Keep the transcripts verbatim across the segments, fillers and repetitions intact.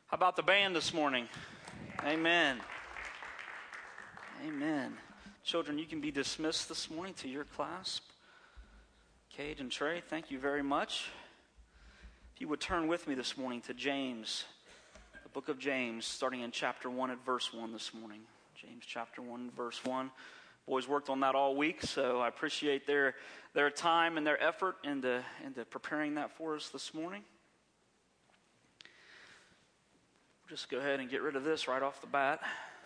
How about the band this morning? Amen. Amen. Children, you can be dismissed this morning to your class. Cade and Trey, thank you very much. If you would turn with me this morning to James, the book of James, starting in chapter one at verse one this morning. James chapter one, verse one. Boys worked on that all week, so I appreciate their their time and their effort into, into preparing that for us this morning. Just go ahead and get rid of this right off the bat.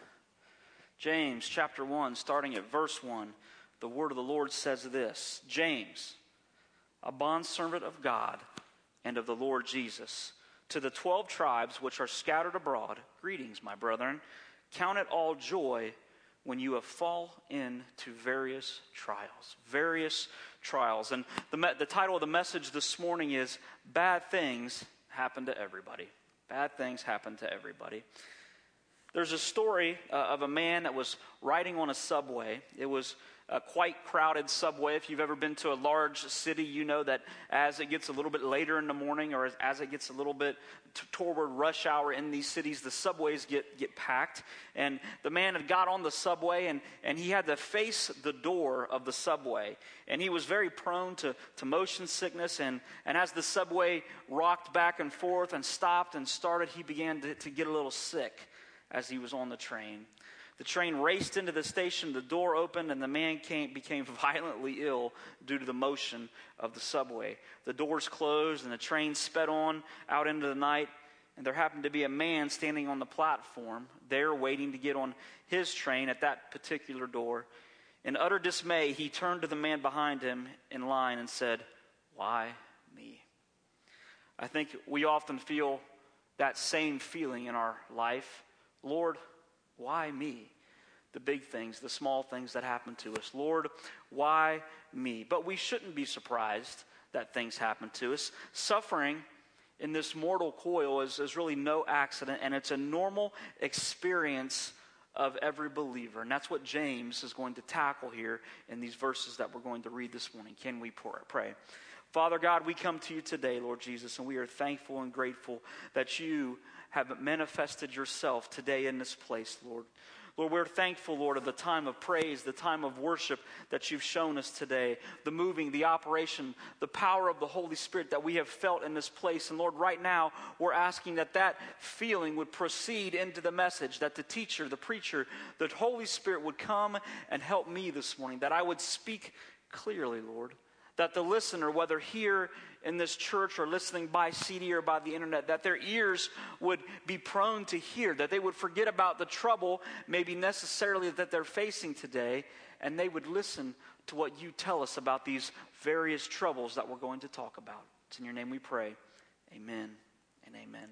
James chapter one, starting at verse one, the word of the Lord says this: James, a bondservant of God and of the Lord Jesus, to the twelve tribes which are scattered abroad, greetings, my brethren. Count it all joy when you have fallen into various trials. Various trials. And the, me- the title of the message this morning is Bad Things Happen to Everybody. Bad things happen to everybody. There's a story uh, of a man that was riding on a subway. It was a quite crowded subway. If you've ever been to a large city, you know that as it gets a little bit later in the morning, or as, as it gets a little bit t- toward rush hour in these cities, the subways get, get packed. And the man had got on the subway, and, and he had to face the door of the subway. And he was very prone to, to motion sickness. And, and as the subway rocked back and forth and stopped and started, he began to, to get a little sick as he was on the train. The train raced into the station, the door opened, and the man came, became violently ill due to the motion of the subway. The doors closed, and the train sped on out into the night, and there happened to be a man standing on the platform there waiting to get on his train at that particular door. In utter dismay, he turned to the man behind him in line and said, "Why me?" I think we often feel that same feeling in our life. Lord, why me? The big things, the small things that happen to us. Lord, why me? But we shouldn't be surprised that things happen to us. Suffering in this mortal coil is, is really no accident, and it's a normal experience of every believer. And that's what James is going to tackle here in these verses that we're going to read this morning. Can we pray? Father God, we come to you today, Lord Jesus, and we are thankful and grateful that you have manifested yourself today in this place, Lord. Lord, we're thankful, Lord, of the time of praise, the time of worship that you've shown us today, the moving, the operation, the power of the Holy Spirit that we have felt in this place. And Lord, right now, we're asking that that feeling would proceed into the message, that the teacher, the preacher, the Holy Spirit would come and help me this morning, that I would speak clearly, Lord. That the listener, whether here in this church or listening by C D or by the internet, that their ears would be prone to hear, that they would forget about the trouble maybe necessarily that they're facing today, and they would listen to what you tell us about these various troubles that we're going to talk about. It's in your name we pray. Amen and amen.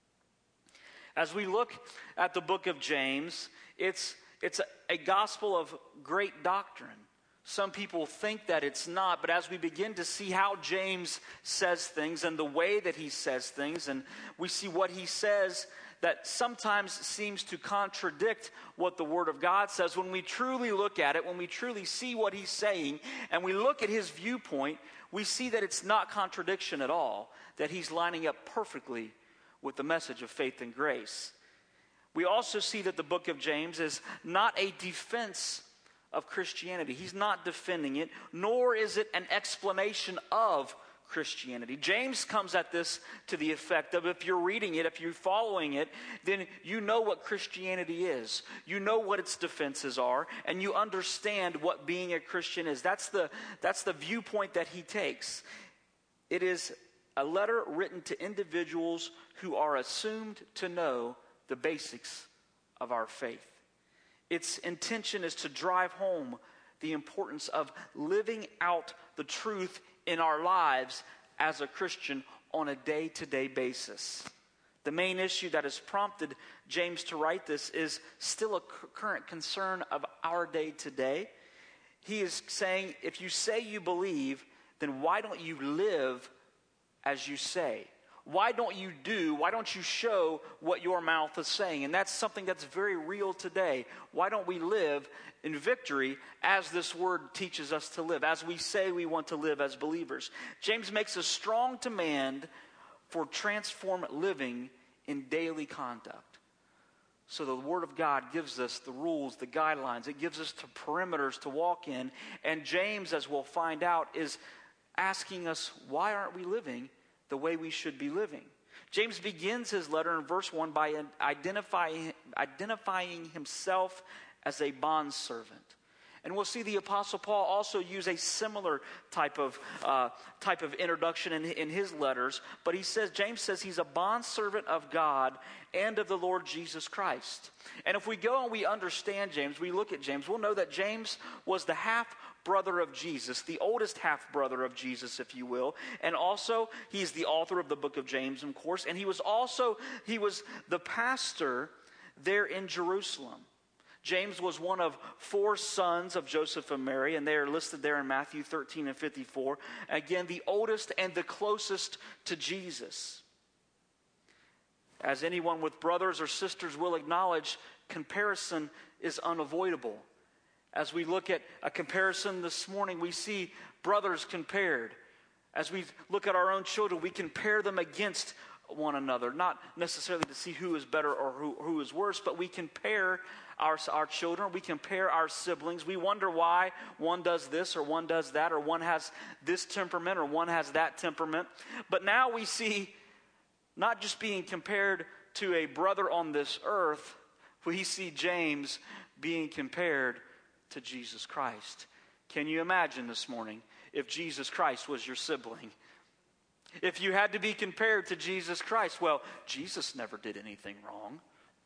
As we look at the book of James, it's, it's a, a gospel of great doctrine. Some people think that it's not, but as we begin to see how James says things and the way that he says things, and we see what he says that sometimes seems to contradict what the Word of God says, when we truly look at it, when we truly see what he's saying, and we look at his viewpoint, we see that it's not contradiction at all, that he's lining up perfectly with the message of faith and grace. We also see that the book of James is not a defense of Christianity. He's not defending it, nor is it an explanation of Christianity. James comes at this to the effect of, if you're reading it, if you're following it, then you know what Christianity is. You know what its defenses are, and you understand what being a Christian is. That's the, that's the viewpoint that he takes. It is a letter written to individuals who are assumed to know the basics of our faith. Its intention is to drive home the importance of living out the truth in our lives as a Christian on a day-to-day basis. The main issue that has prompted James to write this is still a current concern of our day today. He is saying, if you say you believe, then why don't you live as you say? Why don't you do, why don't you show what your mouth is saying? And that's something that's very real today. Why don't we live in victory as this word teaches us to live, as we say we want to live as believers? James makes a strong demand for transformed living in daily conduct. So the Word of God gives us the rules, the guidelines. It gives us the perimeters to walk in. And James, as we'll find out, is asking us, why aren't we living the way we should be living? James begins his letter in verse one by identifying, identifying himself as a bondservant. And we'll see the Apostle Paul also use a similar type of uh, type of introduction in, in his letters. But he says, James says he's a bondservant of God and of the Lord Jesus Christ. And if we go and we understand James, we look at James, we'll know that James was the half-brother of Jesus, the oldest half-brother of Jesus, if you will. And also, he's the author of the book of James, of course. And he was also, he was the pastor there in Jerusalem. James was one of four sons of Joseph and Mary, and they are listed there in Matthew thirteen and fifty-four. Again, the oldest and the closest to Jesus. As anyone with brothers or sisters will acknowledge, comparison is unavoidable. As we look at a comparison this morning, we see brothers compared. As we look at our own children, we compare them against one another. Not necessarily to see who is better or who, who is worse, but we compare Our, our children, we compare our siblings. We wonder why one does this or one does that, or one has this temperament or one has that temperament. But now we see not just being compared to a brother on this earth, we see James being compared to Jesus Christ. Can you imagine this morning if Jesus Christ was your sibling? If you had to be compared to Jesus Christ, well, Jesus never did anything wrong.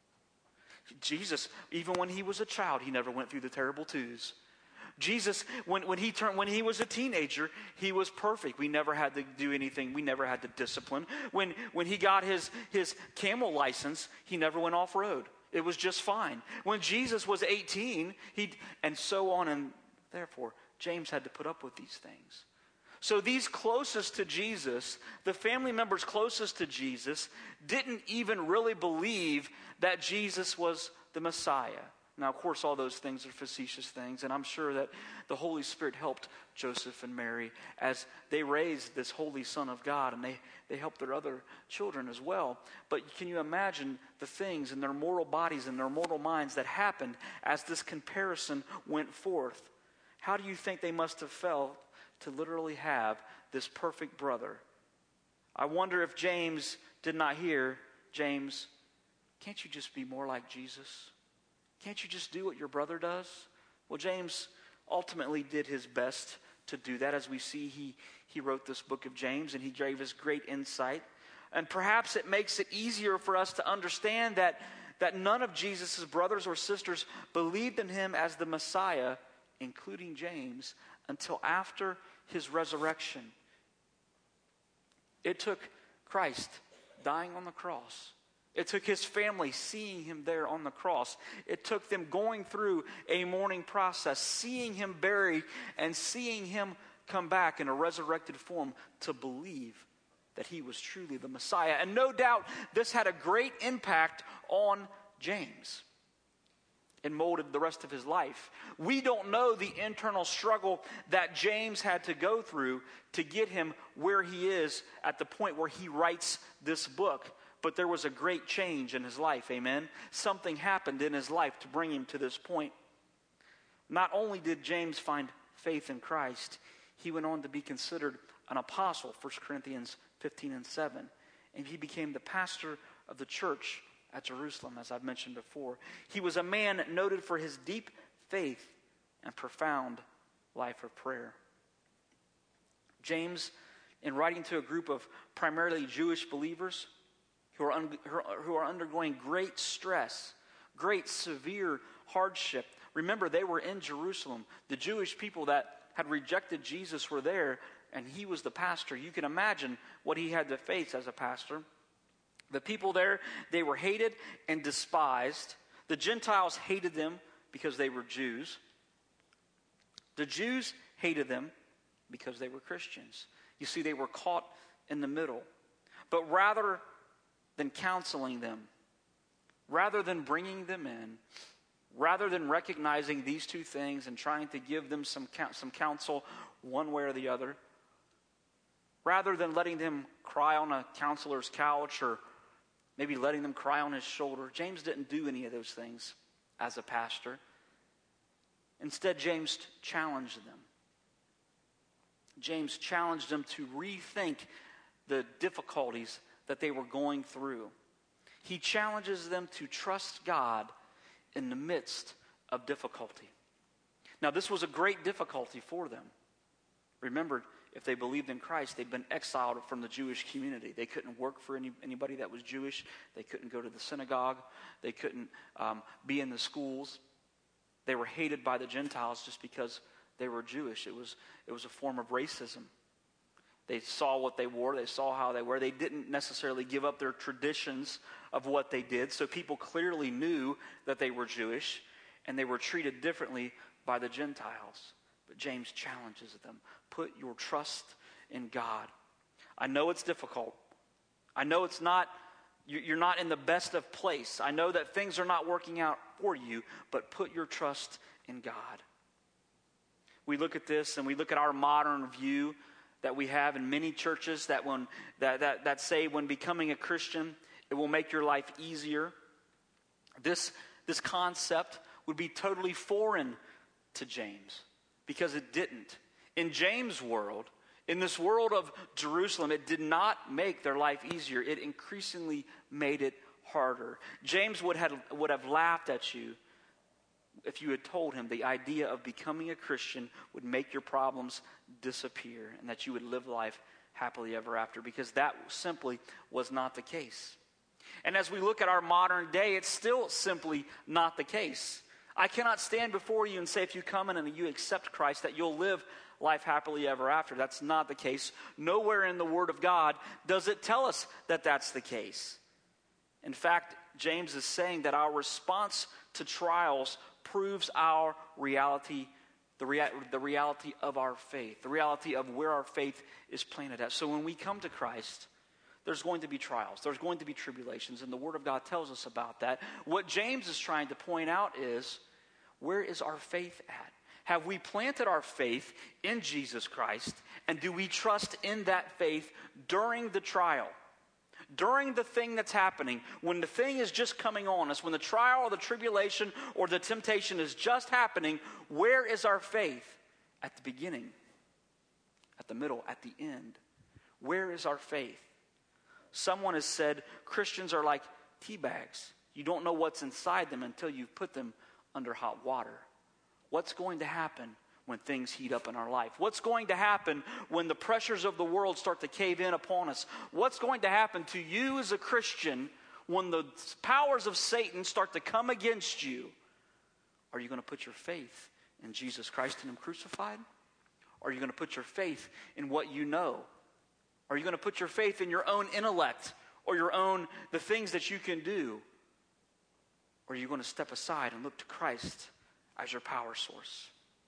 Jesus, even when he was a child, he never went through the terrible twos. Jesus, when, when he turned, when he was a teenager, he was perfect. We never had to do anything. We never had to discipline. When, when he got his, his camel license, he never went off-road. It was just fine. When Jesus was eighteen, he and so on, and therefore, James had to put up with these things. So these closest to Jesus, the family members closest to Jesus, didn't even really believe that Jesus was the Messiah. Now, of course, all those things are facetious things, and I'm sure that the Holy Spirit helped Joseph and Mary as they raised this Holy Son of God, and they, they helped their other children as well. But can you imagine the things in their mortal bodies and their mortal minds that happened as this comparison went forth? How do you think they must have felt to literally have this perfect brother? I wonder if James did not hear, James, can't you just be more like Jesus? Can't you just do what your brother does? Well, James ultimately did his best to do that. As we see, he, he wrote this book of James, and he gave us great insight. And perhaps it makes it easier for us to understand that, that none of Jesus' brothers or sisters believed in him as the Messiah, including James, until after his resurrection. It took Christ dying on the cross. It took his family seeing him there on the cross. It took them going through a mourning process, seeing him buried, and seeing him come back in a resurrected form to believe that he was truly the Messiah. And no doubt this had a great impact on James. It molded the rest of his life. We don't know the internal struggle that James had to go through to get him where he is at the point where he writes this book. But there was a great change in his life, amen? Something happened in his life to bring him to this point. Not only did James find faith in Christ, he went on to be considered an apostle, First Corinthians fifteen and seven. And he became the pastor of the church at Jerusalem, as I've mentioned before. He was a man noted for his deep faith and profound life of prayer. James, in writing to a group of primarily Jewish believers who are, un- who are undergoing great stress, great severe hardship. Remember, they were in Jerusalem. The Jewish people that had rejected Jesus were there, and he was the pastor. You can imagine what he had to face as a pastor. The people there, they were hated and despised. The Gentiles hated them because they were Jews. The Jews hated them because they were Christians. You see, they were caught in the middle. But rather than counseling them, rather than bringing them in, rather than recognizing these two things and trying to give them some some counsel one way or the other, rather than letting them cry on a counselor's couch or maybe letting them cry on his shoulder. James didn't do any of those things as a pastor. Instead, James challenged them. James challenged them to rethink the difficulties that they were going through. He challenges them to trust God in the midst of difficulty. Now, this was a great difficulty for them. Remember, if they believed in Christ, they'd been exiled from the Jewish community. They couldn't work for any, anybody that was Jewish. They couldn't go to the synagogue. They couldn't um, be in the schools. They were hated by the Gentiles just because they were Jewish. It was, it was a form of racism. They saw what they wore. They saw how they were. They didn't necessarily give up their traditions of what they did. So people clearly knew that they were Jewish, and they were treated differently by the Gentiles. But James challenges them. Put your trust in God. I know it's difficult. I know it's not, you're not in the best of place. I know that things are not working out for you, but put your trust in God. We look at this and we look at our modern view that we have in many churches that when that, that, that say when becoming a Christian, it will make your life easier. This, this concept would be totally foreign to James because it didn't. In James' world, in this world of Jerusalem, it did not make their life easier. It increasingly made it harder. James would have, would have laughed at you if you had told him the idea of becoming a Christian would make your problems disappear and that you would live life happily ever after, because that simply was not the case. And as we look at our modern day, it's still simply not the case. I cannot stand before you and say if you come in and you accept Christ that you'll live life happily ever after. That's not the case. Nowhere in the Word of God does it tell us that that's the case. In fact, James is saying that our response to trials proves our reality, the, rea- the reality of our faith, the reality of where our faith is planted at. So when we come to Christ, there's going to be trials, there's going to be tribulations, and the Word of God tells us about that. What James is trying to point out is, where is our faith at? Have we planted our faith in Jesus Christ, and do we trust in that faith during the trial? During the thing that's happening, when the thing is just coming on us, when the trial or the tribulation or the temptation is just happening, where is our faith? At the beginning, at the middle, at the end. Where is our faith? Someone has said Christians are like tea bags. You don't know what's inside them until you've put them under hot water. What's going to happen when things heat up in our life? What's going to happen when the pressures of the world start to cave in upon us? What's going to happen to you as a Christian when the powers of Satan start to come against you? Are you going to put your faith in Jesus Christ and Him crucified? Or are you going to put your faith in what you know? Are you going to put your faith in your own intellect or your own, the things that you can do? Or are you going to step aside and look to Christ as your power source?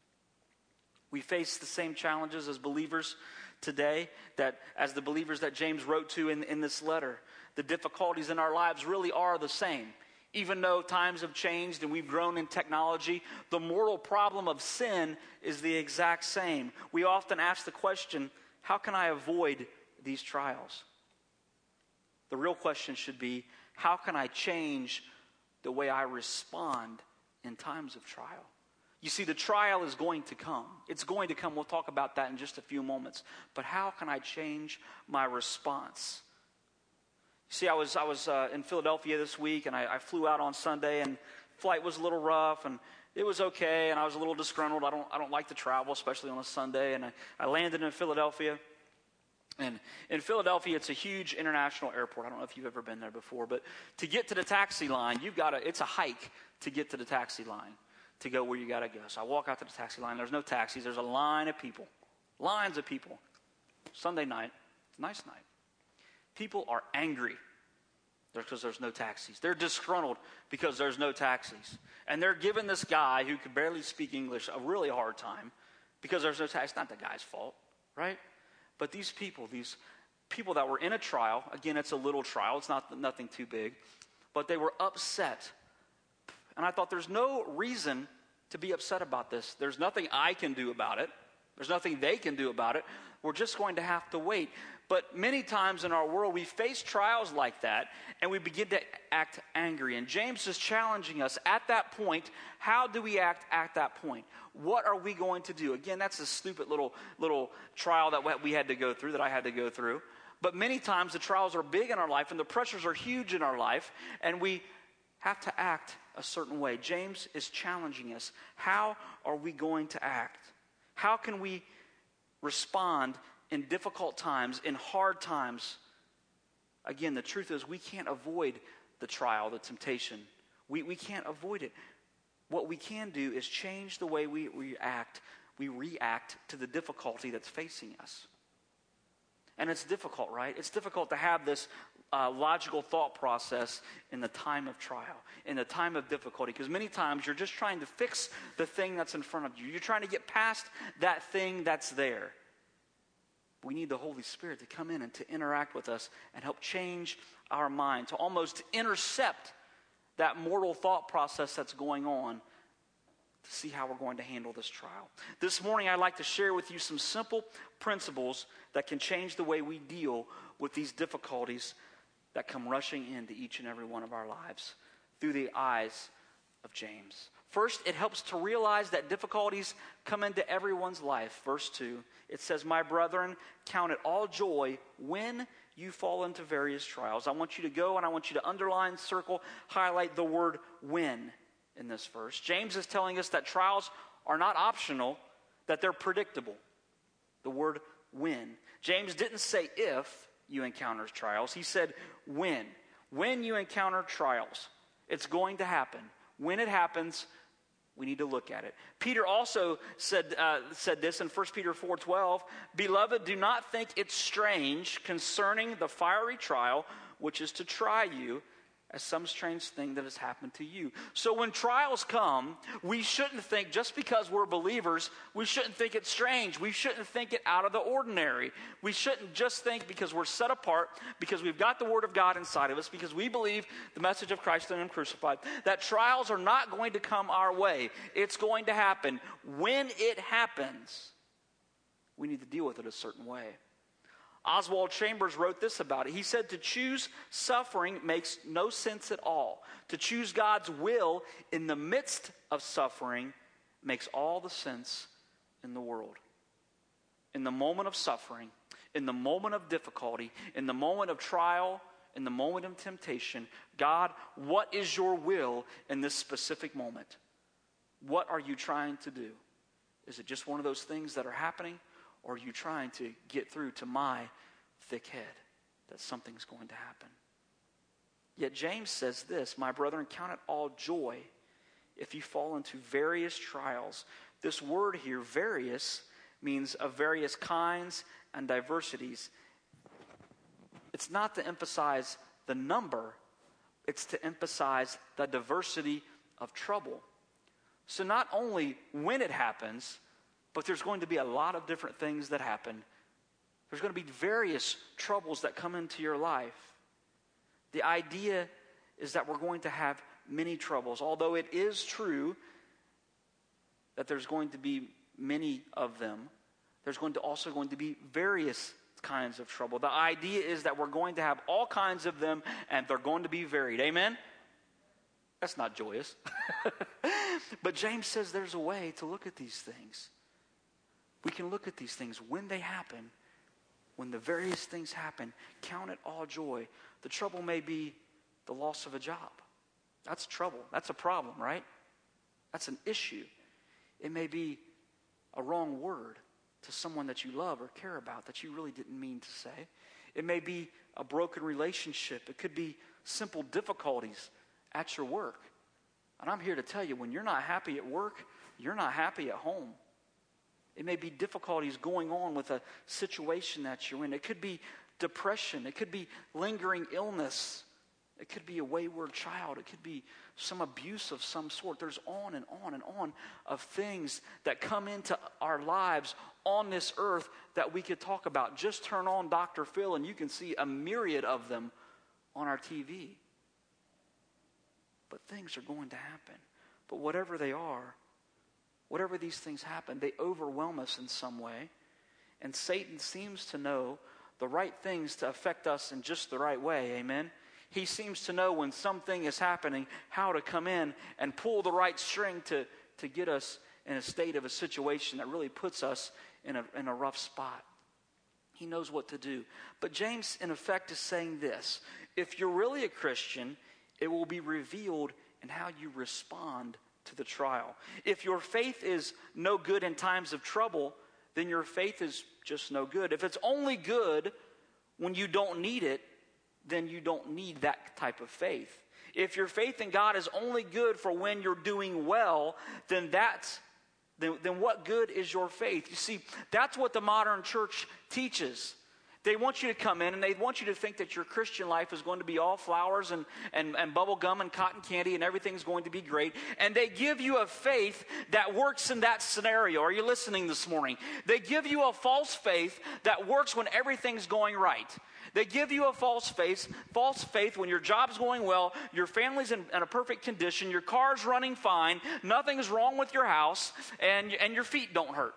We face the same challenges as believers today, that as the believers that James wrote to in, in this letter. The difficulties in our lives really are the same. Even though times have changed and we've grown in technology, the moral problem of sin is the exact same. We often ask the question, how can I avoid these trials? The real question should be, how can I change the way I respond in times of trial? You see, the trial is going to come. It's going to come. We'll talk about that in just a few moments. But how can I change my response? You see, I was I was uh, in Philadelphia this week, and I, I flew out on Sunday, and flight was a little rough, and it was okay, and I was a little disgruntled. I don't I don't like to travel, especially on a Sunday. And I, I landed in Philadelphia. And in Philadelphia, it's a huge international airport. I don't know if you've ever been there before, but to get to the taxi line, you've got to, it's a hike to get to the taxi line to go where you got to go. So I walk out to the taxi line. There's no taxis. There's a line of people. Lines of people. Sunday night. Nice night. People are angry because there's no taxis. They're disgruntled because there's no taxis. And they're giving this guy who could barely speak English a really hard time because there's no taxi. It's not the guy's fault, right? But these people, these people that were in a trial, again, it's a little trial. It's not nothing too big. But they were upset. And I thought there's no reason to be upset about this. There's nothing I can do about it. There's nothing they can do about it. We're just going to have to wait. But many times in our world, we face trials like that, and we begin to act angry. And James is challenging us at that point. How do we act at that point? What are we going to do? Again, that's a stupid little, little trial that we had to go through, that I had to go through. But many times the trials are big in our life, and the pressures are huge in our life, and we have to act a certain way. James is challenging us. How are we going to act? How can we respond in difficult times, in hard times? Again, the truth is we can't avoid the trial, the temptation. We, we can't avoid it. What we can do is change the way we react. We react to the difficulty that's facing us. And it's difficult, right? It's difficult to have this uh, logical thought process in the time of trial, in the time of difficulty, because many times you're just trying to fix the thing that's in front of you. You're trying to get past that thing that's there. We need the Holy Spirit to come in and to interact with us and help change our mind, to almost intercept that mortal thought process that's going on, to see how we're going to handle this trial. This morning, I'd like to share with you some simple principles that can change the way we deal with these difficulties that come rushing into each and every one of our lives through the eyes of James. First, it helps to realize that difficulties come into everyone's life. Verse two, it says, "My brethren, count it all joy when you fall into various trials." I want you to go and I want you to underline, circle, highlight the word "when" in this verse. James is telling us that trials are not optional, that they're predictable. The word "when." James didn't say if you encounter trials. He said when. When you encounter trials, it's going to happen. When it happens, we need to look at it. Peter also said uh, said this in First Peter four twelve, "Beloved, do not think it strange concerning the fiery trial which is to try you, as some strange thing that has happened to you." So when trials come, we shouldn't think, just because we're believers, we shouldn't think it's strange. We shouldn't think it out of the ordinary. We shouldn't just think because we're set apart, because we've got the Word of God inside of us, because we believe the message of Christ and Him crucified, that trials are not going to come our way. It's going to happen. When it happens, we need to deal with it a certain way. Oswald Chambers wrote this about it. He said, "To choose suffering makes no sense at all. To choose God's will in the midst of suffering makes all the sense in the world." In the moment of suffering, in the moment of difficulty, in the moment of trial, in the moment of temptation, God, what is your will in this specific moment? What are you trying to do? Is it just one of those things that are happening? Or are you trying to get through to my thick head that something's going to happen? Yet James says this, "My brethren, count it all joy if you fall into various trials." This word here, various, means of various kinds and diversities. It's not to emphasize the number, it's to emphasize the diversity of trouble. So not only when it happens, but there's going to be a lot of different things that happen. There's going to be various troubles that come into your life. The idea is that we're going to have many troubles. Although it is true that there's going to be many of them, there's going to also going to be various kinds of trouble. The idea is that we're going to have all kinds of them, and they're going to be varied. Amen? That's not joyous. But James says there's a way to look at these things. We can look at these things when they happen, when the various things happen, count it all joy. The trouble may be the loss of a job. That's trouble. That's a problem, right? That's an issue. It may be a wrong word to someone that you love or care about that you really didn't mean to say. It may be a broken relationship. It could be simple difficulties at your work. And I'm here to tell you, when you're not happy at work, you're not happy at home. It may be difficulties going on with a situation that you're in. It could be depression. It could be lingering illness. It could be a wayward child. It could be some abuse of some sort. There's on and on and on of things that come into our lives on this earth that we could talk about. Just turn on Doctor Phil and you can see a myriad of them on our T V. But things are going to happen. But whatever they are, whatever these things happen, they overwhelm us in some way. And Satan seems to know the right things to affect us in just the right way, amen? He seems to know when something is happening, how to come in and pull the right string to, to get us in a state of a situation that really puts us in a, in a rough spot. He knows what to do. But James, in effect, is saying this: if you're really a Christian, it will be revealed in how you respond to the trial. If your faith is no good in times of trouble, then your faith is just no good. If it's only good when you don't need it, then you don't need that type of faith. If your faith in God is only good for when you're doing well, then that's then, then what good is your faith? You see, that's what the modern church teaches. They want you to come in and they want you to think that your Christian life is going to be all flowers and, and, and bubble gum and cotton candy and everything's going to be great. And they give you a faith that works in that scenario. Are you listening this morning? They give you a false faith that works when everything's going right. They give you a false faith, false faith when your job's going well, your family's in, in a perfect condition, your car's running fine, nothing's wrong with your house, and, and your feet don't hurt.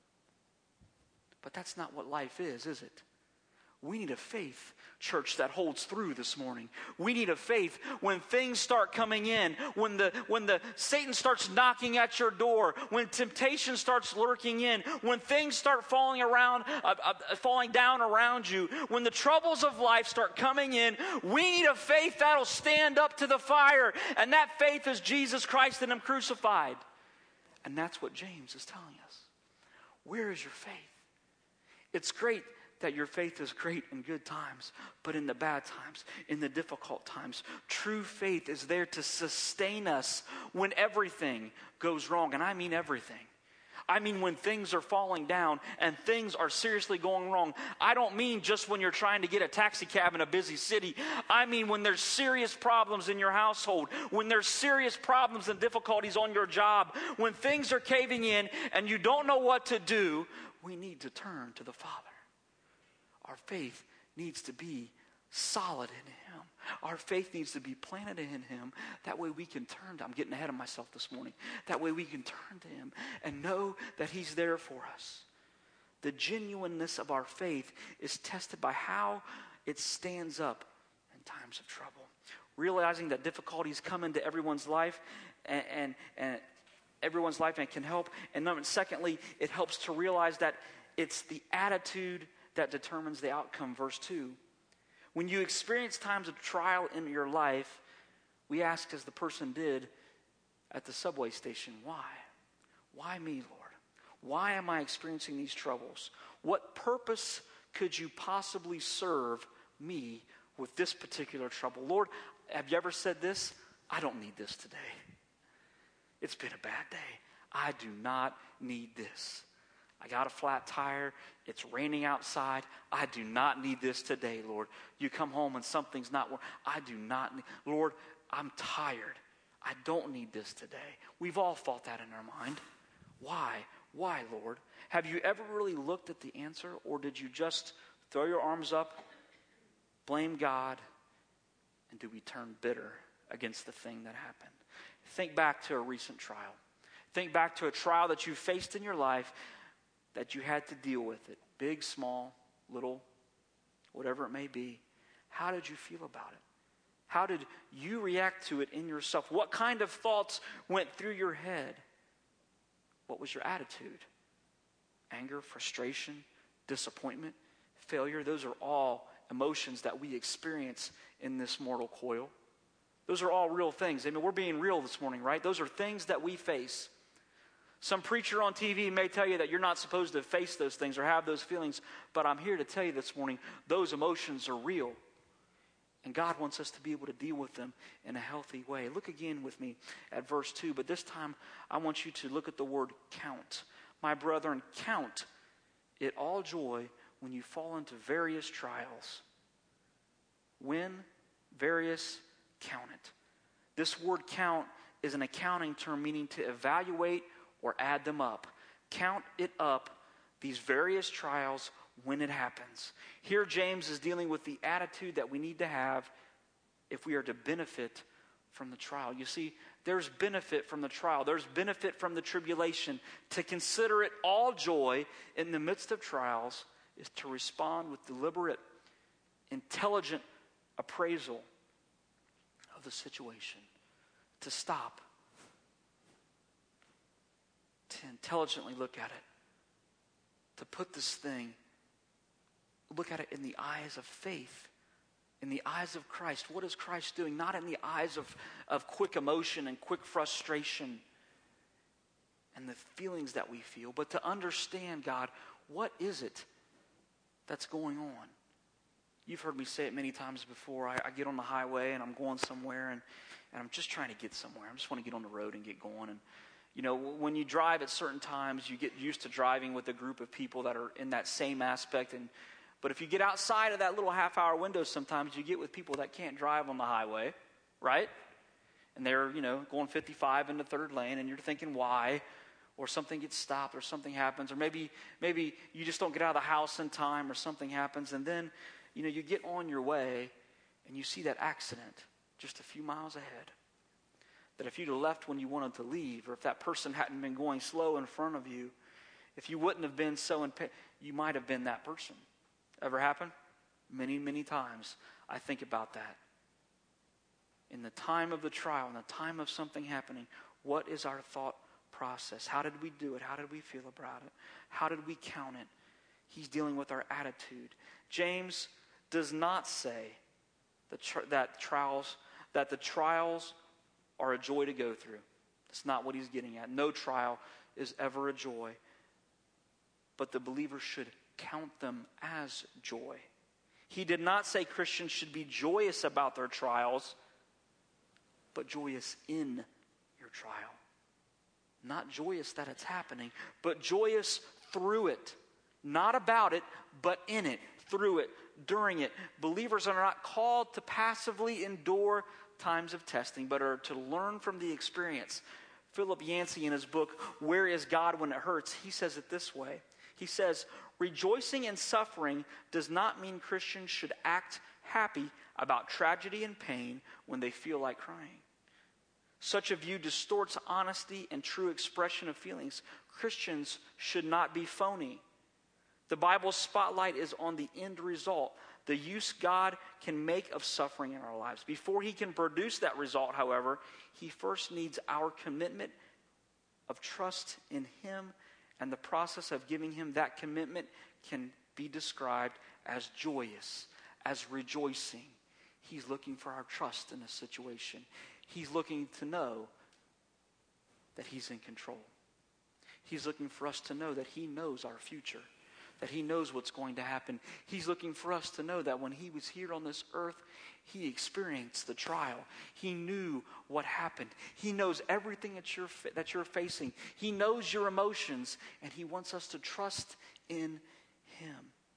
But that's not what life is, is it? We need a faith, church, that holds through this morning. We need a faith when things start coming in, when the when the Satan starts knocking at your door, when temptation starts lurking in, when things start falling around, uh, uh, falling down around you, when the troubles of life start coming in. We need a faith that'll stand up to the fire, and that faith is Jesus Christ and Him crucified. And that's what James is telling us. Where is your faith? It's great that your faith is great in good times, but in the bad times, in the difficult times, true faith is there to sustain us when everything goes wrong. And I mean everything. I mean when things are falling down and things are seriously going wrong. I don't mean just when you're trying to get a taxi cab in a busy city. I mean when there's serious problems in your household, when there's serious problems and difficulties on your job, when things are caving in and you don't know what to do. We need to turn to the Father. Our faith needs to be solid in Him. Our faith needs to be planted in Him. That way we can turn to, I'm getting ahead of myself this morning. That way we can turn to Him and know that He's there for us. The genuineness of our faith is tested by how it stands up in times of trouble. Realizing that difficulties come into everyone's life and, and, and everyone's life and can help. And then secondly, it helps to realize that it's the attitude that determines the outcome. Verse two. When you experience times of trial in your life, we ask, as the person did at the subway station, why? Why me, Lord? Why am I experiencing these troubles? What purpose could you possibly serve me with this particular trouble? Lord, have you ever said this? I don't need this today. It's been a bad day. I do not need this. I got a flat tire. It's raining outside. I do not need this today, Lord. You come home and something's not working. I do not need, Lord, I'm tired. I don't need this today. We've all felt that in our mind. Why? Why, Lord? Have you ever really looked at the answer, or did you just throw your arms up, blame God, and do we turn bitter against the thing that happened? Think back to a recent trial. Think back to a trial that you faced in your life, that you had to deal with it. Big, small, little, whatever it may be. How did you feel about it? How did you react to it in yourself? What kind of thoughts went through your head? What was your attitude? Anger, frustration, disappointment, failure. Those are all emotions that we experience in this mortal coil. Those are all real things. I mean, we're being real this morning, right? Those are things that we face. Some preacher on T V may tell you that you're not supposed to face those things or have those feelings, but I'm here to tell you this morning, those emotions are real. And God wants us to be able to deal with them in a healthy way. Look again with me at verse two, but this time I want you to look at the word count. My brethren, count it all joy when you fall into various trials. When? Various, count it. This word count is an accounting term meaning to evaluate or add them up. Count it up, these various trials, when it happens. Here James is dealing with the attitude that we need to have if we are to benefit from the trial. You see, there's benefit from the trial. There's benefit from the tribulation. To consider it all joy in the midst of trials is to respond with deliberate, intelligent appraisal of the situation. To stop. To intelligently look at it. To put this thing, look at it in the eyes of faith. In the eyes of Christ. What is Christ doing? Not in the eyes of, of quick emotion and quick frustration and the feelings that we feel, but to understand, God, what is it that's going on? You've heard me say it many times before. I, I get on the highway and I'm going somewhere and, and I'm just trying to get somewhere. I just want to get on the road and get going. And you know, when you drive at certain times, you get used to driving with a group of people that are in that same aspect. And But if you get outside of that little half-hour window, sometimes you get with people that can't drive on the highway, right? And they're, you know, going fifty-five in the third lane, and you're thinking, why? Or something gets stopped, or something happens, or maybe maybe you just don't get out of the house in time, or something happens, and then, you know, you get on your way, and you see that accident just a few miles ahead. That if you'd have left when you wanted to leave, or if that person hadn't been going slow in front of you, if you wouldn't have been so in pain, you might have been that person. Ever happen? Many, many times I think about that. In the time of the trial, in the time of something happening, what is our thought process? How did we do it? How did we feel about it? How did we count it? He's dealing with our attitude. James does not say that, tri- that trials, that the trials are a joy to go through. That's not what he's getting at. No trial is ever a joy. But the believer should count them as joy. He did not say Christians should be joyous about their trials, but joyous in your trial. Not joyous that it's happening, but joyous through it. Not about it, but in it, through it, during it. Believers are not called to passively endure times of testing, but are to learn from the experience. Philip Yancey, in his book, Where is God When It Hurts? He says it this way. He says, rejoicing in suffering does not mean Christians should act happy about tragedy and pain when they feel like crying. Such a view distorts honesty and true expression of feelings. Christians should not be phony. The Bible's spotlight is on the end result, the use God can make of suffering in our lives. Before he can produce that result, however, he first needs our commitment of trust in him, and the process of giving him that commitment can be described as joyous, as rejoicing. He's looking for our trust in a situation. He's looking to know that he's in control. He's looking for us to know that he knows our future, that he knows what's going to happen. He's looking for us to know that when he was here on this earth, he experienced the trial. He knew what happened. He knows everything that you're, that you're facing. He knows your emotions, and he wants us to trust in him.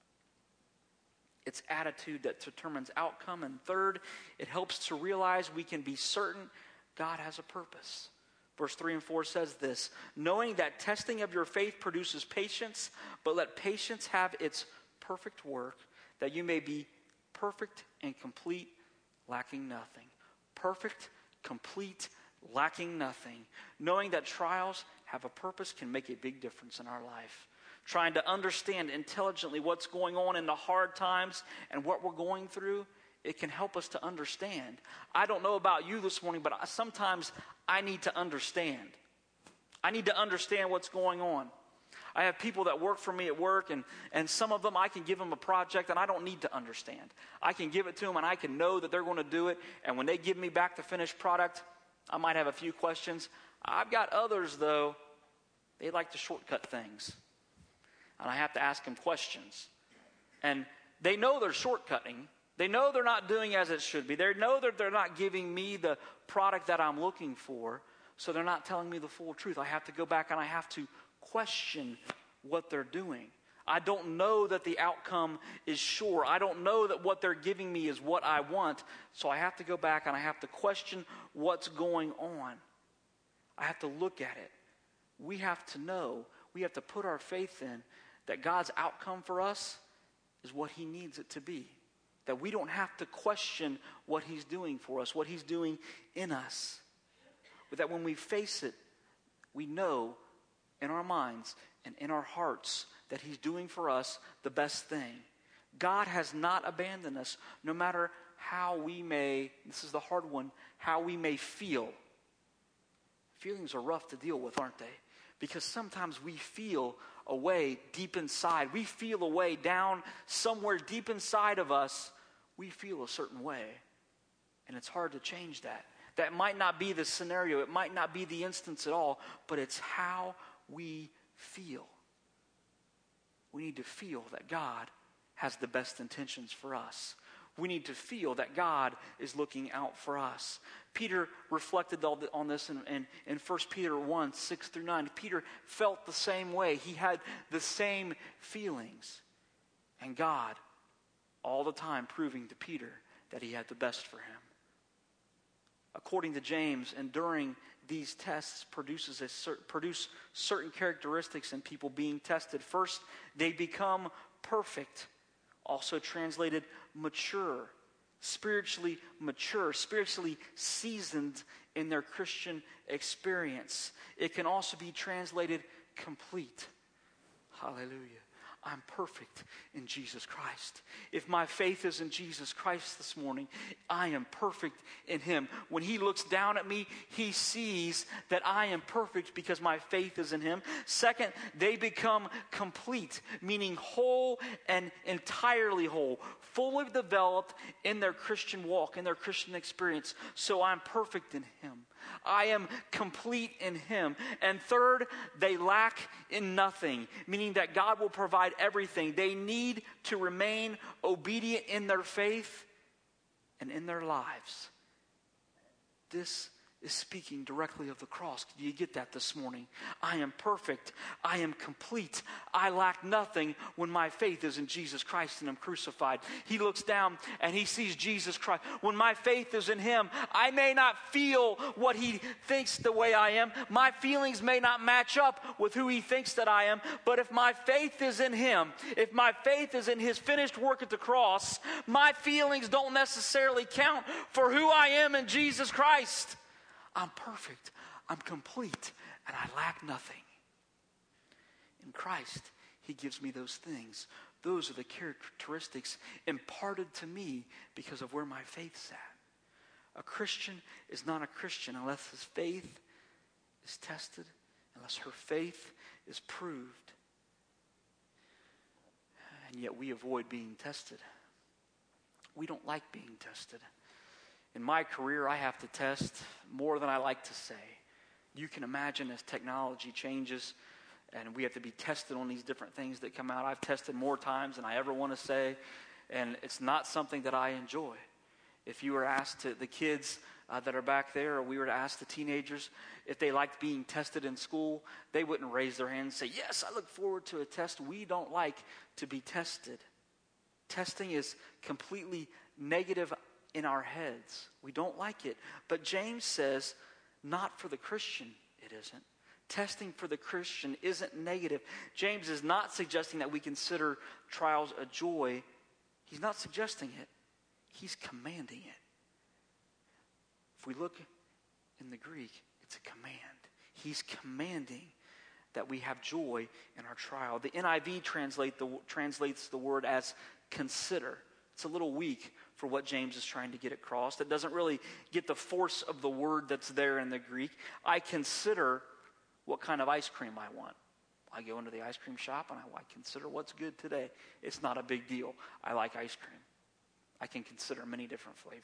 It's attitude that determines outcome. And third, it helps to realize we can be certain God has a purpose. Verse three and four says this, knowing that testing of your faith produces patience, but let patience have its perfect work, that you may be perfect and complete, lacking nothing. Perfect, complete, lacking nothing. Knowing that trials have a purpose can make a big difference in our life. Trying to understand intelligently what's going on in the hard times and what we're going through, it can help us to understand. I don't know about you this morning, but I, sometimes I need to understand. I need to understand what's going on. I have people that work for me at work, and, and some of them I can give them a project and I don't need to understand. I can give it to them and I can know that they're going to do it. And when they give me back the finished product, I might have a few questions. I've got others, though, they like to shortcut things. And I have to ask them questions. And they know they're shortcutting. They know they're not doing as it should be. They know that they're not giving me the product that I'm looking for. So they're not telling me the full truth. I have to go back and I have to question what they're doing. I don't know that the outcome is sure. I don't know that what they're giving me is what I want. So I have to go back and I have to question what's going on. I have to look at it. We have to know, we have to put our faith in that God's outcome for us is what he needs it to be. That we don't have to question what he's doing for us, what he's doing in us. But that when we face it, we know in our minds and in our hearts that he's doing for us the best thing. God has not abandoned us, no matter how we may, this is the hard one, how we may feel. Feelings are rough to deal with, aren't they? Because sometimes we feel a way deep inside. We feel a way down somewhere deep inside of us. We feel a certain way. And it's hard to change that. That might not be the scenario. It might not be the instance at all. But it's how we feel. We need to feel that God has the best intentions for us. We need to feel that God is looking out for us. Peter reflected on this in, in, in First Peter one, six through nine. Peter felt the same way. He had the same feelings. And God, all the time, proving to Peter that he had the best for him. According to James, enduring these tests produces a cer- produce certain characteristics in people being tested. First, they become perfect. Also translated mature, spiritually mature, spiritually seasoned in their Christian experience. It can also be translated complete. Hallelujah. I'm perfect in Jesus Christ. If my faith is in Jesus Christ this morning, I am perfect in him. When he looks down at me, he sees that I am perfect because my faith is in him. Second, they become complete, meaning whole and entirely whole, fully developed in their Christian walk, in their Christian experience. So I'm perfect in him. I am complete in him. And third, they lack in nothing, meaning that God will provide everything. They need to remain obedient in their faith and in their lives. This is speaking directly of the cross. Do you get that this morning? I am perfect. I am complete. I lack nothing when my faith is in Jesus Christ and I'm crucified. He looks down and he sees Jesus Christ. When my faith is in him, I may not feel what he thinks the way I am. My feelings may not match up with who he thinks that I am. But if my faith is in him, if my faith is in his finished work at the cross, my feelings don't necessarily count for who I am in Jesus Christ. I'm perfect, I'm complete, and I lack nothing. In Christ, he gives me those things. Those are the characteristics imparted to me because of where my faith's at. A Christian is not a Christian unless his faith is tested, unless her faith is proved. And yet we avoid being tested. We don't like being tested. In my career, I have to test more than I like to say. You can imagine as technology changes and we have to be tested on these different things that come out. I've tested more times than I ever want to say, and it's not something that I enjoy. If you were asked to the kids uh, that are back there, or we were to ask the teenagers if they liked being tested in school, they wouldn't raise their hand and say, yes, I look forward to a test. We don't like to be tested. Testing is completely negative in our heads. We don't like it. But James says, not for the Christian, it isn't. Testing for the Christian isn't negative. James is not suggesting that we consider trials a joy. He's not suggesting it. He's commanding it. If we look in the Greek, it's a command. He's commanding that we have joy in our trial. The N I V translate the, translates the word as consider. It's a little weak for what James is trying to get across. That doesn't really get the force of the word that's there in the Greek. I consider what kind of ice cream I want. I go into the ice cream shop and I, I consider what's good today. It's not a big deal. I like ice cream. I can consider many different flavors.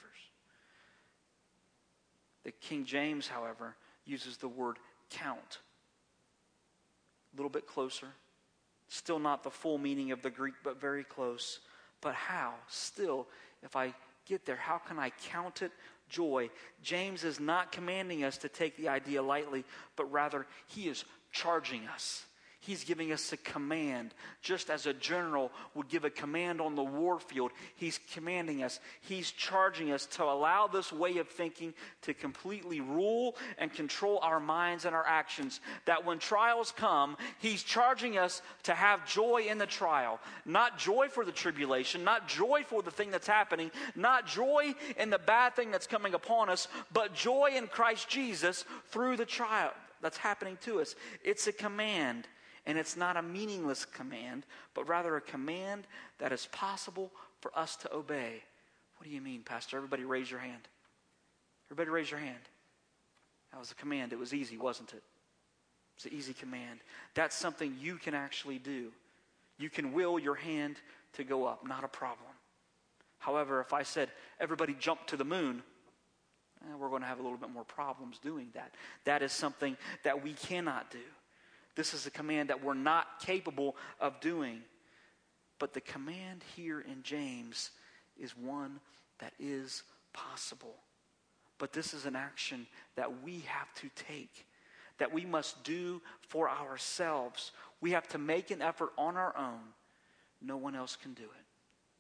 The King James, however, uses the word count. A little bit closer. Still not the full meaning of the Greek, but very close. But how? Still, if I get there, how can I count it joy? James is not commanding us to take the idea lightly, but rather he is charging us. He's giving us a command. Just as a general would give a command on the war field, he's commanding us. He's charging us to allow this way of thinking to completely rule and control our minds and our actions. That when trials come, he's charging us to have joy in the trial. Not joy for the tribulation, not joy for the thing that's happening, not joy in the bad thing that's coming upon us, but joy in Christ Jesus through the trial that's happening to us. It's a command. And it's not a meaningless command, but rather a command that is possible for us to obey. What do you mean, Pastor? Everybody raise your hand. Everybody raise your hand. That was a command. It was easy, wasn't it? It's an easy command. That's something you can actually do. You can will your hand to go up, not a problem. However, if I said, everybody jump to the moon, eh, we're going to have a little bit more problems doing that. That is something that we cannot do. This is a command that we're not capable of doing. But the command here in James is one that is possible. But this is an action that we have to take, that we must do for ourselves. We have to make an effort on our own. No one else can do it.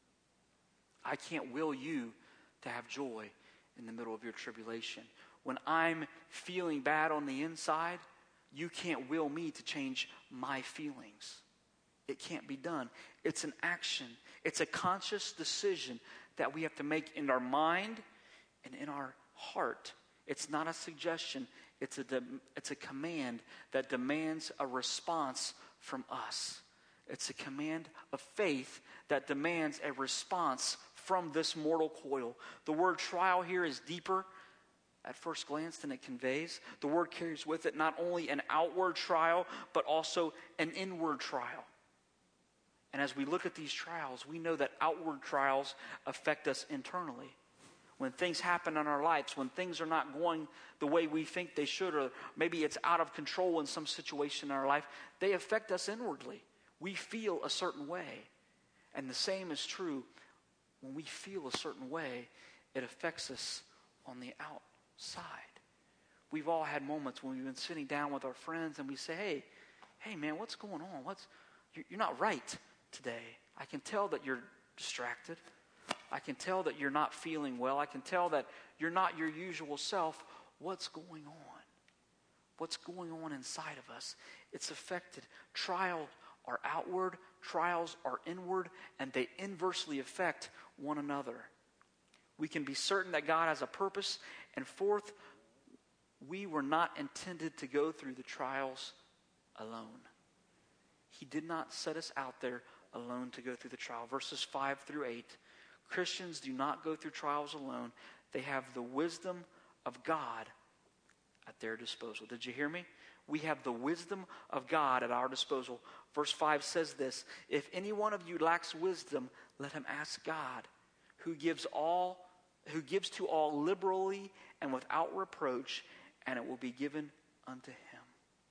I can't will you to have joy in the middle of your tribulation. When I'm feeling bad on the inside, you can't will me to change my feelings. It can't be done. It's an action. It's a conscious decision that we have to make in our mind and in our heart. It's not a suggestion. It's a, de- it's a command that demands a response from us. It's a command of faith that demands a response from this mortal coil. The word trial here is deeper at first glance than it conveys. The word carries with it not only an outward trial, but also an inward trial. And as we look at these trials, we know that outward trials affect us internally. When things happen in our lives, when things are not going the way we think they should, or maybe it's out of control in some situation in our life, they affect us inwardly. We feel a certain way. And the same is true when we feel a certain way, it affects us on the outside. Side. We've all had moments when we've been sitting down with our friends and we say, hey, hey man, what's going on? What's you're not right today. I can tell that you're distracted. I can tell that you're not feeling well. I can tell that you're not your usual self. What's going on? What's going on inside of us? It's affected. Trials are outward, trials are inward, and they inversely affect one another. We can be certain that God has a purpose. And fourth, we were not intended to go through the trials alone. He did not set us out there alone to go through the trial. Verses five through eight, Christians do not go through trials alone. They have the wisdom of God at their disposal. Did you hear me? We have the wisdom of God at our disposal. Verse five says this, if any one of you lacks wisdom, let him ask God, who gives all who gives to all liberally and without reproach, and it will be given unto him.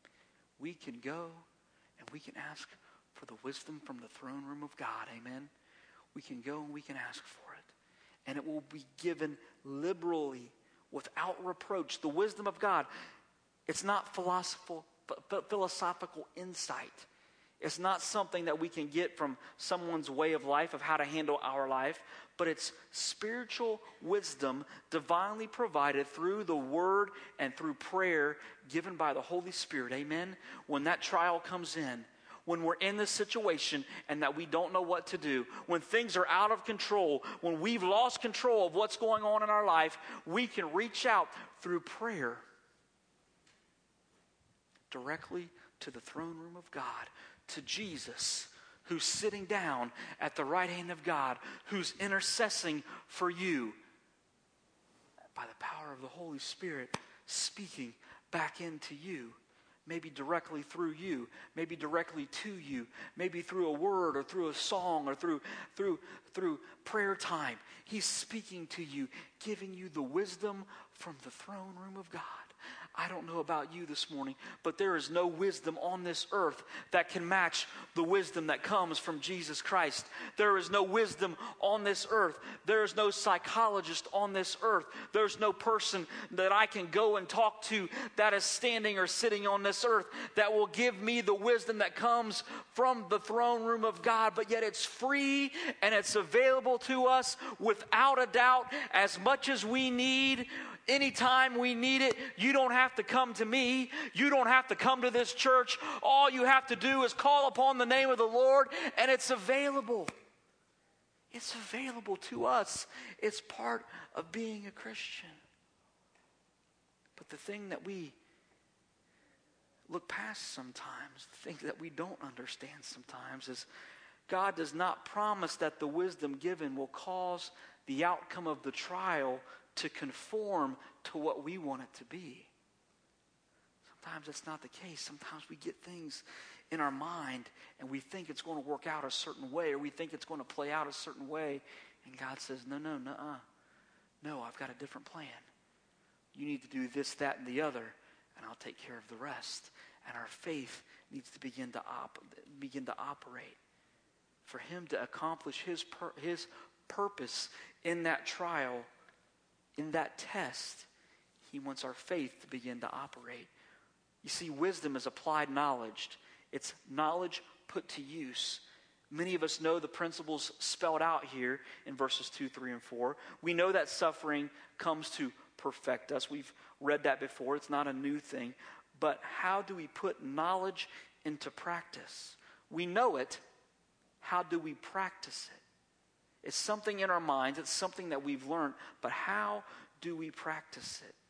We can go and we can ask for the wisdom from the throne room of God. Amen. We can go and we can ask for it. And it will be given liberally, without reproach. The wisdom of God. It's not philosophical, philosophical insight. It's not something that we can get from someone's way of life, of how to handle our life, but it's spiritual wisdom divinely provided through the Word and through prayer given by the Holy Spirit. Amen? When that trial comes in, when we're in this situation and that we don't know what to do, when things are out of control, when we've lost control of what's going on in our life, we can reach out through prayer directly to the throne room of God, to Jesus, who's sitting down at the right hand of God, who's intercessing for you by the power of the Holy Spirit, speaking back into you, maybe directly through you, maybe directly to you, maybe through a word or through a song or through through through prayer time. He's speaking to you, giving you the wisdom from the throne room of God. I don't know about you this morning, but there is no wisdom on this earth that can match the wisdom that comes from Jesus Christ. There is no wisdom on this earth. There is no psychologist on this earth. There's no person that I can go and talk to that is standing or sitting on this earth that will give me the wisdom that comes from the throne room of God, but yet it's free and it's available to us without a doubt as much as we need. Anytime we need it, you don't have to come to me. You don't have to come to this church. All you have to do is call upon the name of the Lord, and it's available. It's available to us. It's part of being a Christian. But the thing that we look past sometimes, the thing that we don't understand sometimes is God does not promise that the wisdom given will cause the outcome of the trial to conform to what we want it to be. Sometimes that's not the case. Sometimes we get things in our mind and we think it's going to work out a certain way, or we think it's going to play out a certain way, and God says, no, no, no, uh. No, I've got a different plan. You need to do this, that, and the other, and I'll take care of the rest. And our faith needs to begin to op- begin to operate. For Him to accomplish His pur- His purpose in that trial, in that test, He wants our faith to begin to operate. You see, wisdom is applied knowledge. It's knowledge put to use. Many of us know the principles spelled out here in verses two, three, and four. We know that suffering comes to perfect us. We've read that before. It's not a new thing. But how do we put knowledge into practice? We know it. How do we practice it? It's something in our minds. It's something that we've learned. But how do we practice it?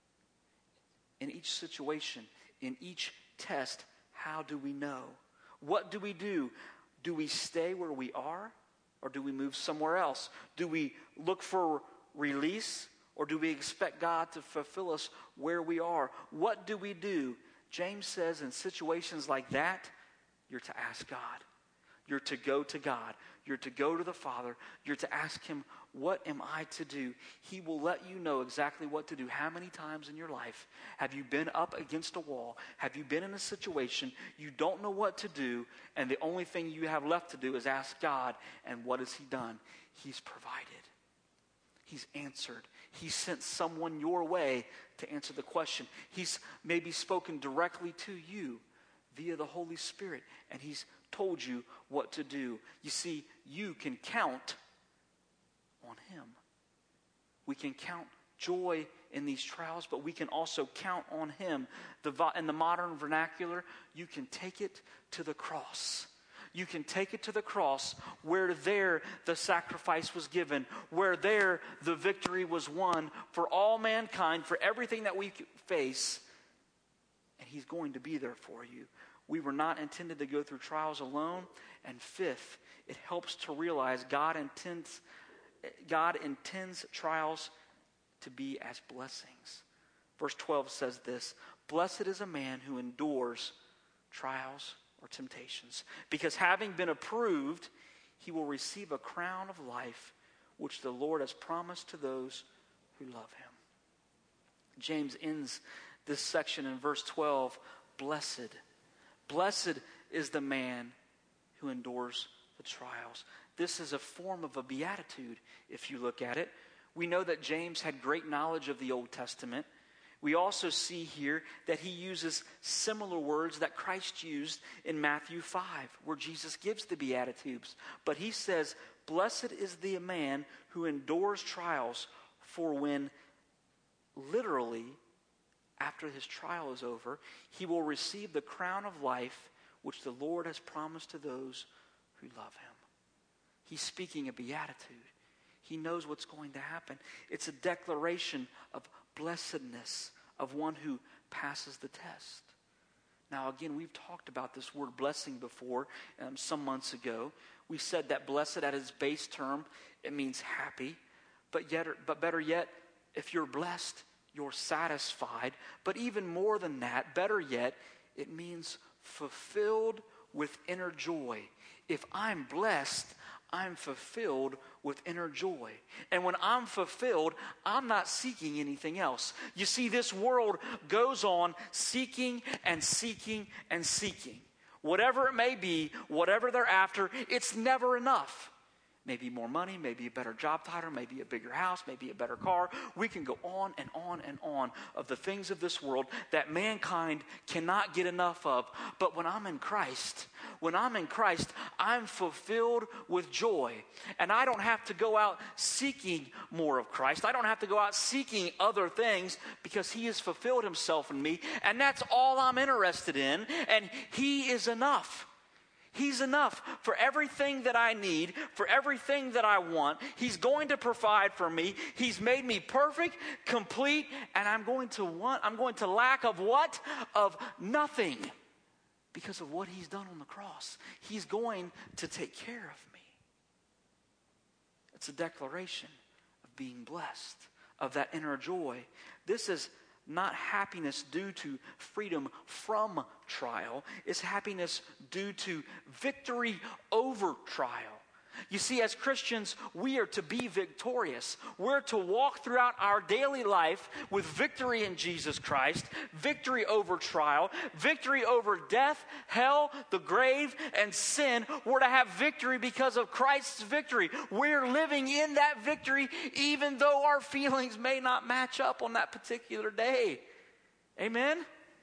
In each situation, in each test, how do we know? What do we do? Do we stay where we are, or do we move somewhere else? Do we look for release, or do we expect God to fulfill us where we are? What do we do? James says in situations like that, you're to ask God. You're to go to God. You're to go to the Father. You're to ask Him, what am I to do? He will let you know exactly what to do. How many times in your life have you been up against a wall? Have you been in a situation you don't know what to do, and the only thing you have left to do is ask God, and what has He done? He's provided. He's answered. He sent someone your way to answer the question. He's maybe spoken directly to you via the Holy Spirit, and He's told you what to do. You see, you can count on Him. We can count joy in these trials, but we can also count on Him. The, in the modern vernacular, you can take it to the cross. You can take it to the cross where there the sacrifice was given, where there the victory was won for all mankind, for everything that we face, and He's going to be there for you. We were not intended to go through trials alone. And fifth, it helps to realize God intends, God intends trials to be as blessings. Verse twelve says this, "Blessed is a man who endures trials or temptations, because having been approved, he will receive a crown of life, which the Lord has promised to those who love Him." James ends this section in verse twelve, blessed. Blessed is the man who endures the trials. This is a form of a beatitude, if you look at it. We know that James had great knowledge of the Old Testament. We also see here that he uses similar words that Christ used in Matthew five, where Jesus gives the Beatitudes. But he says, blessed is the man who endures trials, for when literally, after his trial is over, he will receive the crown of life which the Lord has promised to those who love Him. He's speaking a beatitude. He knows what's going to happen. It's a declaration of blessedness of one who passes the test. Now again, we've talked about this word blessing before um, some months ago. We said that blessed at its base term, it means happy. But yet, but better yet, if you're blessed, you're satisfied. But even more than that, better yet, it means fulfilled with inner joy. If I'm blessed, I'm fulfilled with inner joy. And when I'm fulfilled, I'm not seeking anything else. You see, this world goes on seeking and seeking and seeking. Whatever it may be, whatever they're after, it's never enough. Maybe more money, maybe a better job title, maybe a bigger house, maybe a better car. We can go on and on and on of the things of this world that mankind cannot get enough of. But when I'm in Christ, when I'm in Christ, I'm fulfilled with joy. And I don't have to go out seeking more of Christ. I don't have to go out seeking other things because He has fulfilled Himself in me. And that's all I'm interested in. And He is enough. He's enough for everything that I need, for everything that I want. He's going to provide for me. He's made me perfect, complete, and I'm going to want, I'm going to lack of what? Of nothing. Because of what He's done on the cross. He's going to take care of me. It's a declaration of being blessed, of that inner joy. This is not happiness due to freedom from trial. It's happiness due to victory over trial. You see, as Christians, we are to be victorious. We're to walk throughout our daily life with victory in Jesus Christ, victory over trial, victory over death, hell, the grave, and sin. We're to have victory because of Christ's victory. We're living in that victory even though our feelings may not match up on that particular day. Amen?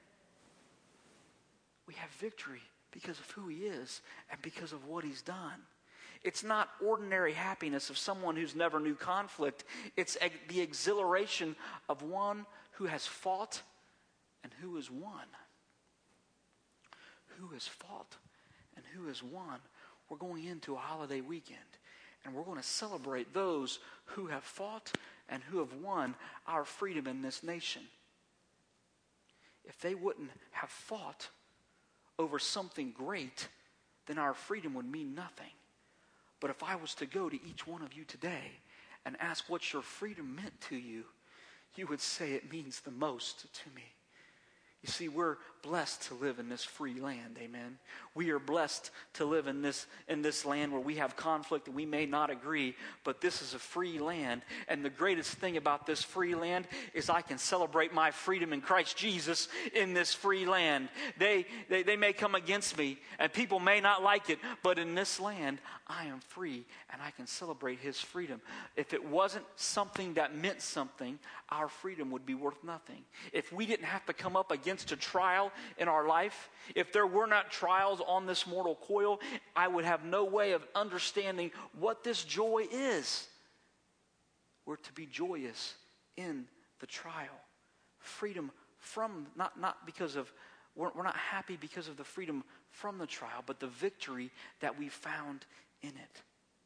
We have victory because of who He is and because of what He's done. It's not ordinary happiness of someone who's never knew conflict. It's the exhilaration of one who has fought and who has won. Who has fought and who has won. We're going into a holiday weekend, and we're going to celebrate those who have fought and who have won our freedom in this nation. If they wouldn't have fought over something great, then our freedom would mean nothing. But if I was to go to each one of you today and ask what your freedom meant to you, you would say it means the most to me. You see, we're blessed to live in this free land, amen? We are blessed to live in this, in this land where we have conflict and we may not agree, but this is a free land. And the greatest thing about this free land is I can celebrate my freedom in Christ Jesus in this free land. They, they, they may come against me and people may not like it, but in this land, I am free and I can celebrate His freedom. If it wasn't something that meant something, our freedom would be worth nothing. If we didn't have to come up against a trial in our life, if there were not trials on this mortal coil, I would have no way of understanding what this joy is. We're to be joyous in the trial. Freedom from, not, not because of, we're, we're not happy because of the freedom from the trial, but the victory that we found in it.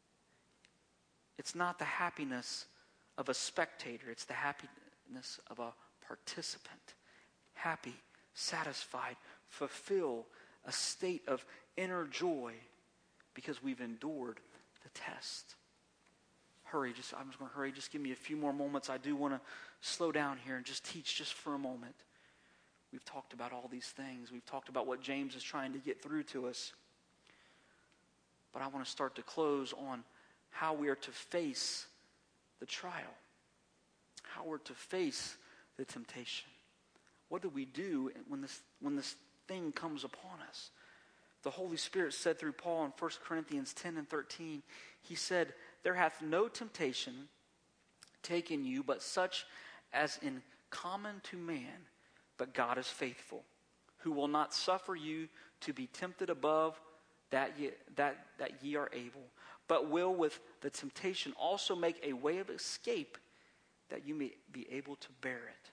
It's not the happiness of a spectator, it's the happiness of a participant. Happy, satisfied, fulfill a state of inner joy because we've endured the test. Hurry, just I'm just going to hurry. Just give me a few more moments. I do want to slow down here and just teach just for a moment. We've talked about all these things. We've talked about what James is trying to get through to us. But I want to start to close on how we are to face the trial. How we're to face the temptation. What do we do when this when this thing comes upon us? The Holy Spirit said through Paul in First Corinthians ten and thirteen, he said, "There hath no temptation taken you, but such as in common to man, but God is faithful, who will not suffer you to be tempted above that ye, that, that ye are able, but will with the temptation also make a way of escape, that you may be able to bear it."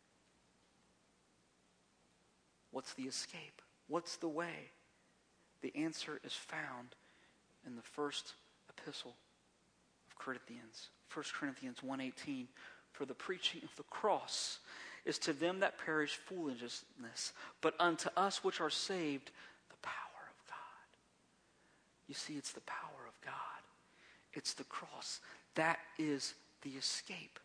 What's the escape? What's the way? The answer is found in the first epistle of Corinthians, First Corinthians one eighteen. "For the preaching of the cross is to them that perish foolishness, but unto us which are saved, the power of God." You see, it's the power of God. It's the cross. That is the escape.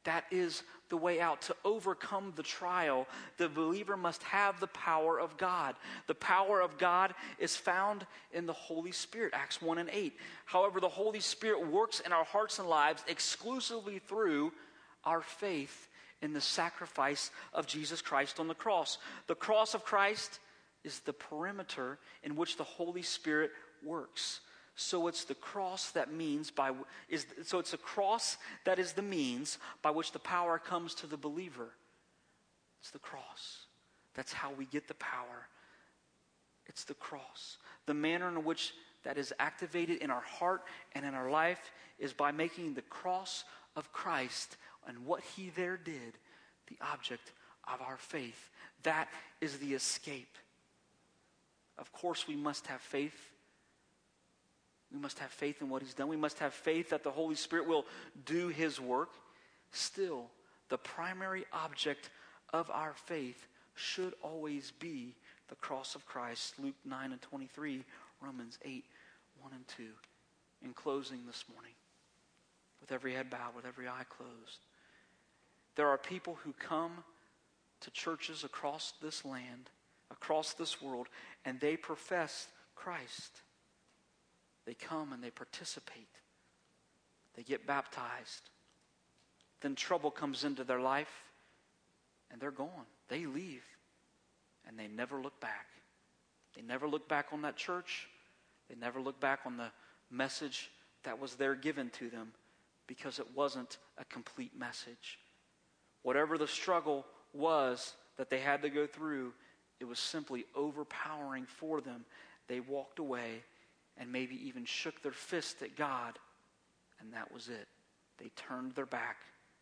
That is the way out. To overcome the trial, the believer must have the power of God. The power of God is found in the Holy Spirit, Acts one and eight. However, the Holy Spirit works in our hearts and lives exclusively through our faith in the sacrifice of Jesus Christ on the cross. The cross of Christ is the perimeter in which the Holy Spirit works. So it's the cross that means by is so it's a cross that is the means by which the power comes to the believer. It's the cross. That's how we get the power. It's the cross. The manner in which that is activated in our heart and in our life is by making the cross of Christ and what he there did the object of our faith. That is the escape. Of course, we must have faith. We must have faith in what he's done. We must have faith that the Holy Spirit will do his work. Still, the primary object of our faith should always be the cross of Christ. Luke nine and twenty-three, Romans eight, one and two. In closing this morning, with every head bowed, with every eye closed, there are people who come to churches across this land, across this world, and they profess Christ. They come and they participate. They get baptized. Then trouble comes into their life and they're gone. They leave and they never look back. They never look back on that church. They never look back on the message that was there given to them because it wasn't a complete message. Whatever the struggle was that they had to go through, it was simply overpowering for them. They walked away and maybe even shook their fist at God, and that was it. They turned their back.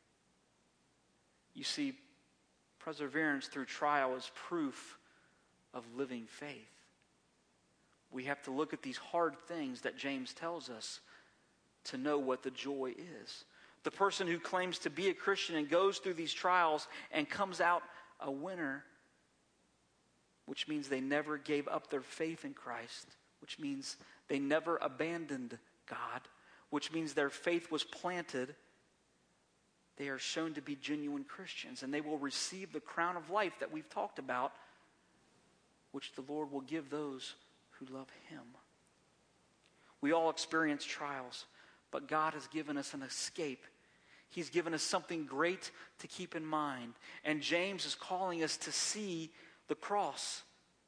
You see, perseverance through trial is proof of living faith. We have to look at these hard things that James tells us to know what the joy is. The person who claims to be a Christian and goes through these trials and comes out a winner, which means they never gave up their faith in Christ, which means they never abandoned God, which means their faith was planted. They are shown to be genuine Christians, and they will receive the crown of life that we've talked about, which the Lord will give those who love him. We all experience trials, but God has given us an escape. He's given us something great to keep in mind. And James is calling us to see the cross.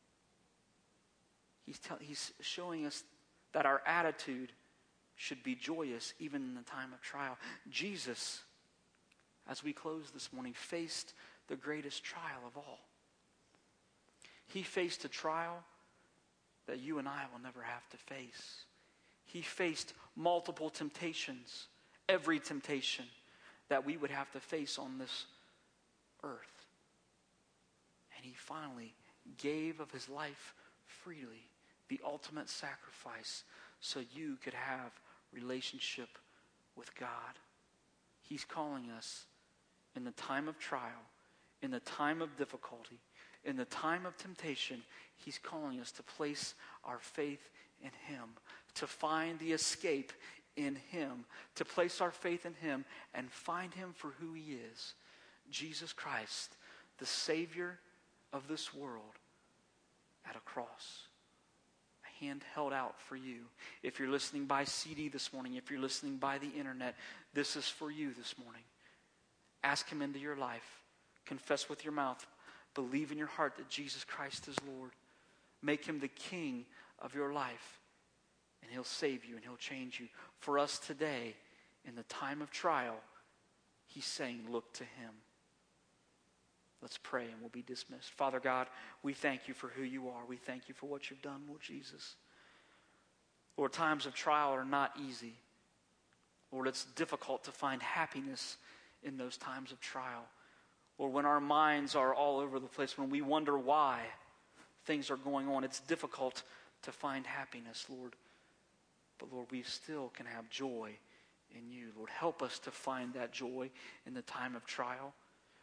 He's, tell, he's showing us that our attitude should be joyous even in the time of trial. Jesus, as we close this morning, faced the greatest trial of all. He faced a trial that you and I will never have to face. He faced multiple temptations, every temptation that we would have to face on this earth. And he finally gave of his life freely, the ultimate sacrifice, so you could have relationship with God. He's calling us in the time of trial, in the time of difficulty, in the time of temptation. He's calling us to place our faith in him, to find the escape in him, to place our faith in him and find him for who he is, Jesus Christ, the Savior of this world, at a cross. A hand held out for you. If you're listening by C D this morning, if you're listening by the internet, this is for you this morning. Ask him into your life. Confess with your mouth. Believe in your heart that Jesus Christ is Lord. Make him the King of your life. And he'll save you and he'll change you. For us today, in the time of trial, he's saying, look to him. Let's pray and we'll be dismissed. Father God, we thank you for who you are. We thank you for what you've done, Lord Jesus. Lord, times of trial are not easy. Lord, it's difficult to find happiness in those times of trial. Lord, when our minds are all over the place, when we wonder why things are going on, it's difficult to find happiness, Lord. But Lord, we still can have joy in you. Lord, help us to find that joy in the time of trial.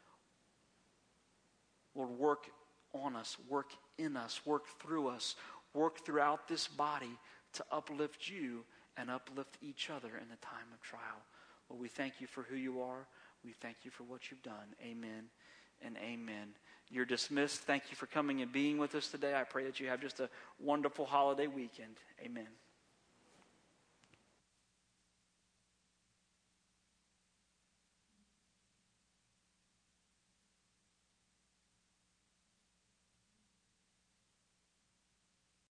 Lord, work on us, work in us, work through us, work throughout this body to uplift you and uplift each other in the time of trial. Lord, we thank you for who you are. We thank you for what you've done. Amen and amen. You're dismissed. Thank you for coming and being with us today. I pray that you have just a wonderful holiday weekend. Amen.